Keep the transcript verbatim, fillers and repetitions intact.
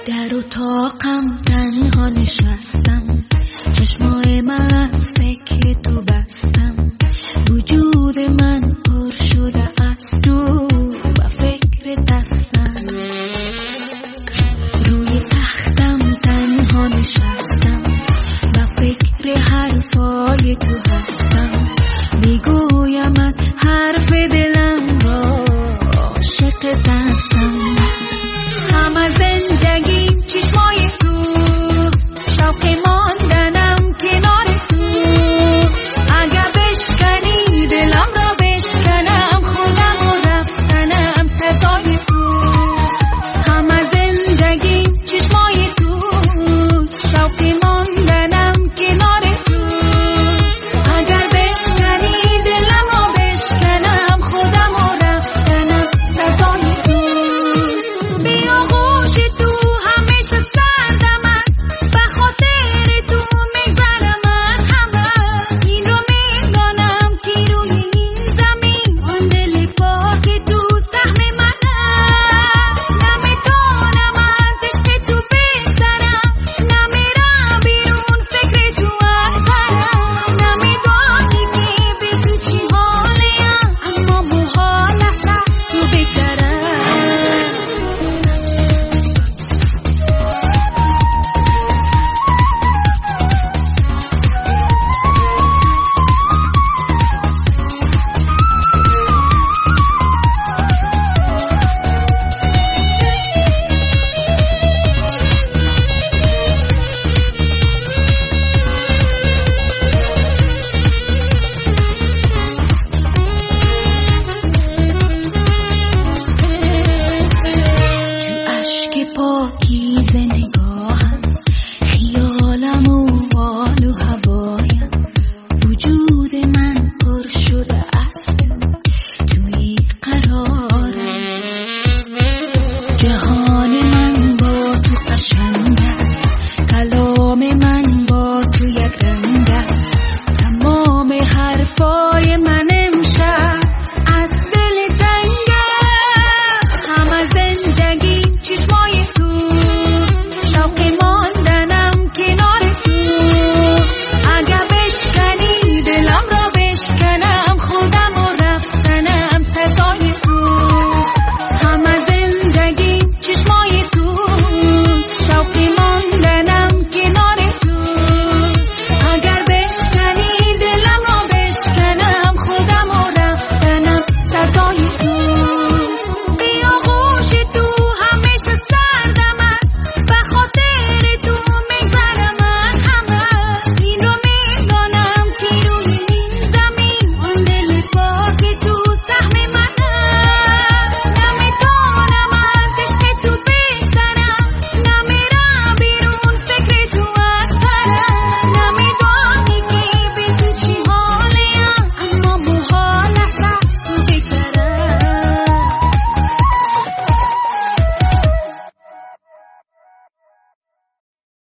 در اتاقم تنها نشستم، چشمای من از فکر تو بستم، وجود من پر شده از تو و فکر دستم. روی تختم تنها نشستم و فکر حرفای تو هستم، میگویم از حرف دلم را عاشق دستم. همه زندگیم چشمای توست، شوق ماندنم کنار تو. اگر بشکنی دلم را بشکنم، خودم و رفتنم سزای تو. همه زندگیم چشمای توست، شوق ماندنم کنار تو. اگر بشکنی دلم را بشکنم، خودم و رفتنم سزای تو. پاکیزه نگاه